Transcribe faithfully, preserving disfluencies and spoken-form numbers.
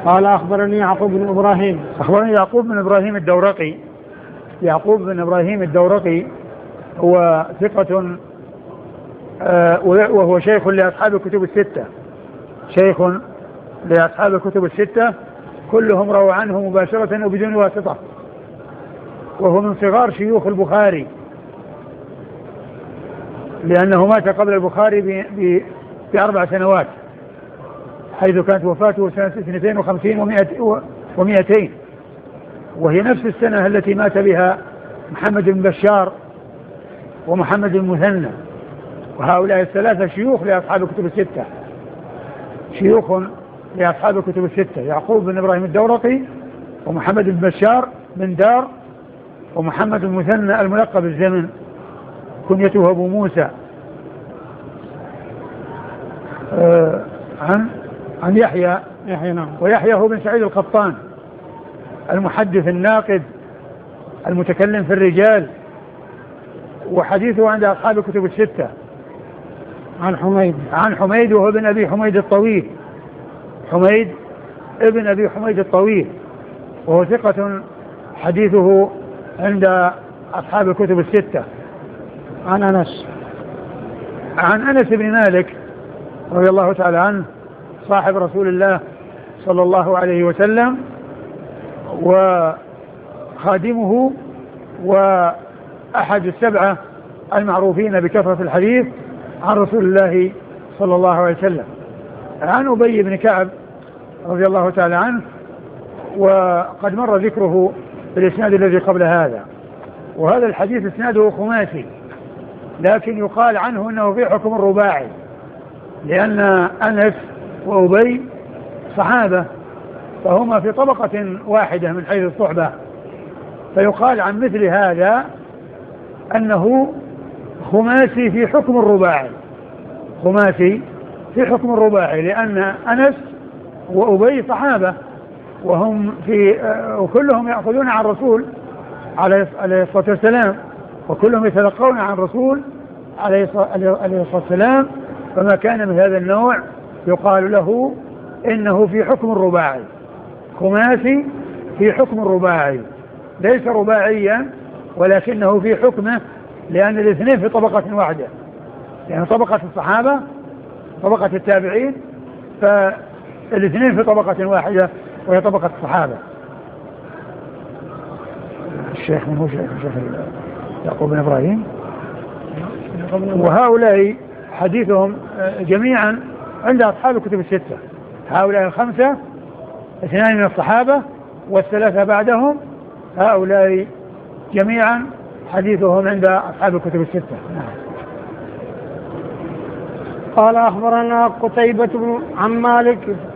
قال أخبرني يعقوب بن إبراهيم أخبرني يعقوب بن إبراهيم الدورقي. يعقوب بن إبراهيم الدورقي هو ثقة وهو شيخ لأصحاب الكتب الستة، شيخ لأصحاب الكتب الستة كلهم رووا عنه مباشرة وبدون واسطة، وهو من صغار شيوخ البخاري لأنه مات قبل البخاري بأربع سنوات، حيث كانت وفاته سنة اثنتين وخمسين ومئتين، وهي نفس السنة التي مات بها محمد بن بشار ومحمد بن مثنى، وهؤلاء الثلاثة شيوخ لأصحاب الكتب الستة، شيوخ لأصحاب الكتب الستة، يعقوب بن إبراهيم الدورقي ومحمد بن بشار بن دار ومحمد بن مثنى الملقب بالزمن كنيته أبو موسى. آه عن عن يحيى يحيى نعم. ويحيى هو بن سعيد القطان المحدث الناقد المتكلم في الرجال، وحديثه عند أصحاب الكتب الستة. عن حميد عن حميد وهو ابن أبي حميد الطويل، حميد ابن أبي حميد الطويل، وهو ثقة حديثه عند أصحاب الكتب الستة. عن أنس عن أنس بن مالك رضي الله تعالى عنه صاحب رسول الله صلى الله عليه وسلم وخادمه وأحد السبعة المعروفين بكثرة الحديث عن رسول الله صلى الله عليه وسلم. عن أبي بن كعب رضي الله تعالى عنه، وقد مر ذكره في الإسناد الذي قبل هذا، وهذا الحديث إسناده خماسي، لكن يقال عنه أنه في حكم الرباعي، لأن أنس وأبي صحابة فهما في طبقة واحدة من حيث الصحبة، فيقال عن مثل هذا أنه خماسي في حكم الرباعي، خماسي في حكم الرباعي، لأن أنس وأبي صحابة وهم في وكلهم يأخذون عن الرسول عليه الصلاة والسلام، وكلهم يتلقون عن الرسول عليه الصلاة والسلام، فما كان من هذا النوع يقال له إنه في حكم الرباعي، خماسي في حكم الرباعي، ليس رباعيا ولكنه في حكمه، لأن الاثنين في طبقة واحدة، يعني طبقة الصحابة طبقة التابعين، فالاثنين في طبقة واحدة وهي طبقة الصحابة. الشيخ من هو شيخ الشيخ يعقوب بن إبراهيم، وهؤلاء حديثهم جميعا عند أصحاب الكتب الستة، هؤلاء الخمسة اثنان من الصحابة والثلاثة بعدهم، هؤلاء جميعا حديثهم عند أصحاب الكتب الستة. قال أخبرنا قتيبة عن مالك